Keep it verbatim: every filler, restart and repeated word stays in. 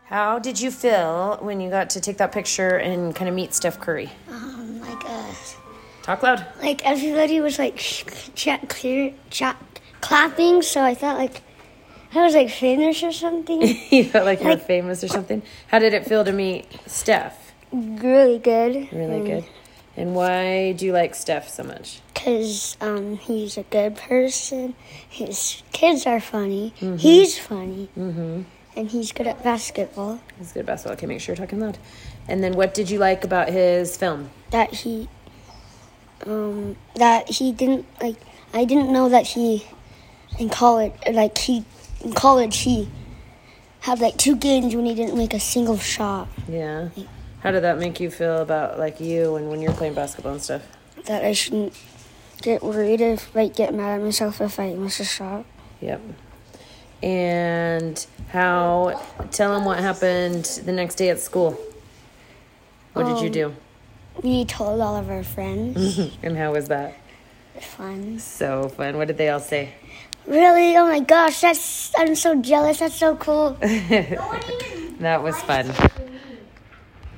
How did you feel when you got to take that picture and kind of meet Steph Curry? Um, like uh, Talk loud. like everybody was like ch- ch- clear, ch- clapping, so I thought like I was like famous or something. You felt like you were Like- famous or something? How did it feel to meet Steph? Really good. Really good. And why do you like Steph so much? Because um, he's a good person. His kids are funny. Mm-hmm. He's funny. Mm-hmm. And he's good at basketball. He's good at basketball. Okay, make sure you're talking loud. And then what did you like about his film? That he, um, that he didn't, like, I didn't know that he, in college, like, he, in college, he had, like, two games when he didn't make a single shot. Yeah. How did that make you feel about, like, you and when you're playing basketball and stuff? That I shouldn't get worried if, like, get mad at myself if I miss a shot. Yep. And how, tell them what happened the next day at school. What did you Um, do? We told all of our friends. And how was that? Fun. So fun. What did they all say? Really? Oh my gosh, that's I'm so jealous. That's so cool. That was fun.